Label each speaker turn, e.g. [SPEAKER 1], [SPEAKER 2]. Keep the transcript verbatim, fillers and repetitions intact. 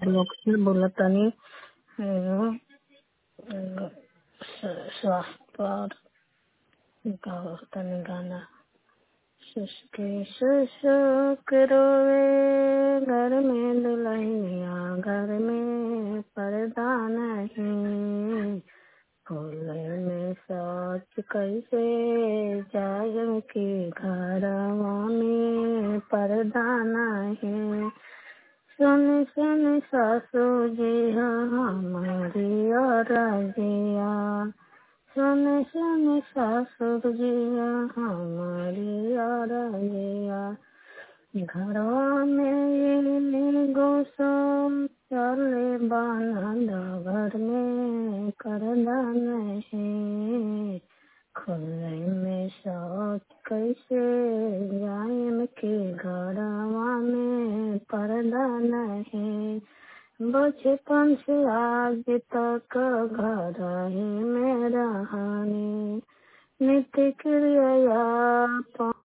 [SPEAKER 1] लोग से बोलतनी एगो एगो स- स्वास्थ्य पर का तनी गाना। शुष्के शुष्क रोवे घर में दुल्हनिया, घर में पर्दा नहीं, खुले में शौच कैसे जाए के घरवा में पर्दा नहीं। सुन सुन सासू जी हमारी और रजिया, सुन सुन सासू जी हमारी और रजिया, घरवा में गोसो चले बानंद, घर में करदा नहीं, खुले में शौच कैसे जायम के घरवा में पर्दा नहीं। बचपन से आज तक घर ही में रहनी, नित्य क्रिया